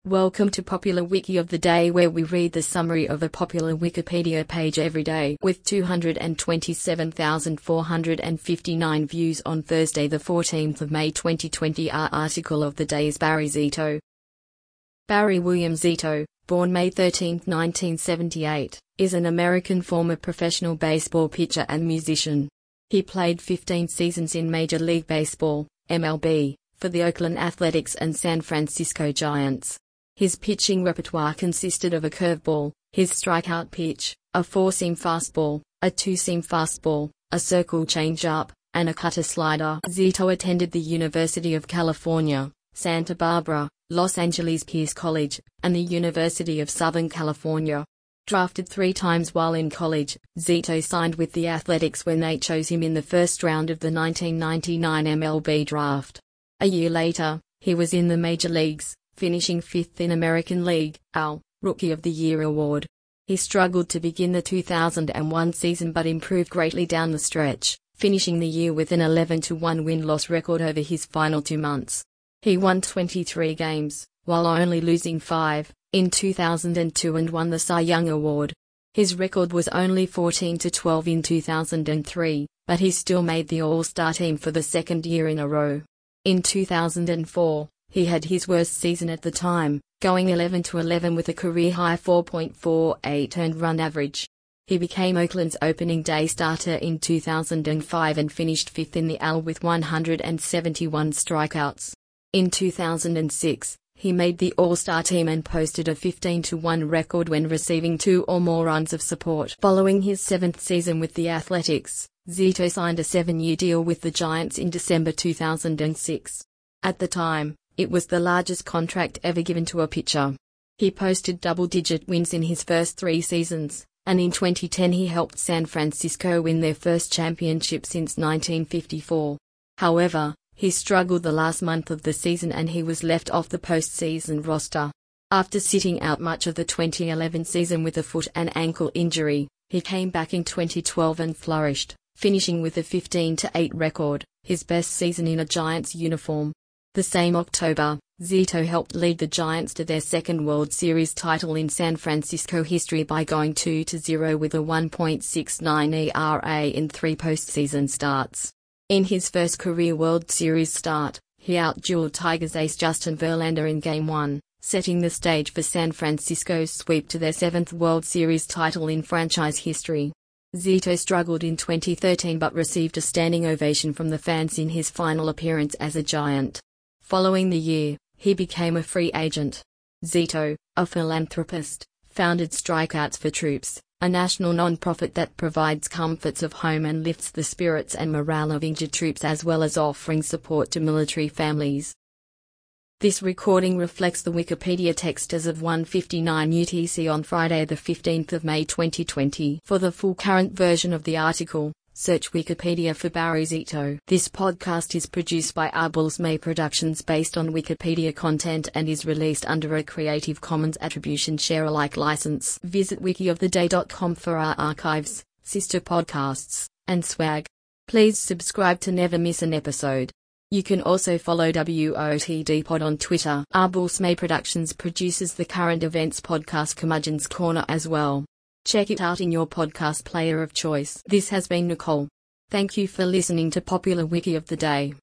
Welcome to Popular Wiki of the Day, where we read the summary of a popular Wikipedia page every day, with 227,459 views on Thursday the 14th of May 2020. Our article of the day is Barry Zito. Barry William Zito, born May 13, 1978, is an American former professional baseball pitcher and musician. He played 15 seasons in Major League Baseball, MLB, for the Oakland Athletics and San Francisco Giants. His pitching repertoire consisted of a curveball, his strikeout pitch, a four-seam fastball, a two-seam fastball, a circle changeup, and a cutter slider. Zito attended the University of California, Santa Barbara, Los Angeles Pierce College, and the University of Southern California. Drafted 3 times while in college, Zito signed with the Athletics when they chose him in the first round of the 1999 MLB draft. A year later, he was in the major leagues, finishing 5th in American League, AL, Rookie of the Year award. He struggled to begin the 2001 season but improved greatly down the stretch, finishing the year with an 11-1 win-loss record over his final 2 months. He won 23 games, while only losing 5, in 2002 and won the Cy Young Award. His record was only 14-12 in 2003, but he still made the All-Star team for the second year in a row. In 2004, he had his worst season at the time, going 11-11 with a career-high 4.48 earned run average. He became Oakland's opening day starter in 2005 and finished 5th in the AL with 171 strikeouts. In 2006, he made the All-Star team and posted a 15-1 record when receiving 2 or more runs of support. Following his 7th season with the Athletics, Zito signed a 7-year deal with the Giants in December 2006. At the time, it was the largest contract ever given to a pitcher. He posted double-digit wins in his first 3 seasons, and in 2010 he helped San Francisco win their first championship since 1954. However, he struggled the last month of the season and he was left off the postseason roster. After sitting out much of the 2011 season with a foot and ankle injury, he came back in 2012 and flourished, finishing with a 15-8 record, his best season in a Giants uniform. The same October, Zito helped lead the Giants to their second World Series title in San Francisco history by going 2-0 with a 1.69 ERA in 3 postseason starts. In his first career World Series start, he outdueled Tigers ace Justin Verlander in Game 1, setting the stage for San Francisco's sweep to their 7th World Series title in franchise history. Zito struggled in 2013 but received a standing ovation from the fans in his final appearance as a Giant. Following the year, he became a free agent. Zito, a philanthropist, founded Strikeouts for Troops, a national non-profit that provides comforts of home and lifts the spirits and morale of injured troops as well as offering support to military families. This recording reflects the Wikipedia text as of 1:59 UTC on Friday the 15th of May 2020. For the full current version of the article, search Wikipedia for Barry Zito. This podcast is produced by Arbul's May Productions based on Wikipedia content and is released under a Creative Commons Attribution Share Alike license. Visit wikioftheday.com for our archives, sister podcasts, and swag. Please subscribe to never miss an episode. You can also follow WOTD Pod on Twitter. Arbul's May Productions produces the current events podcast Curmudgeon's Corner as well. Check it out in your podcast player of choice. This has been Nicole. Thank you for listening to Popular Wiki of the Day.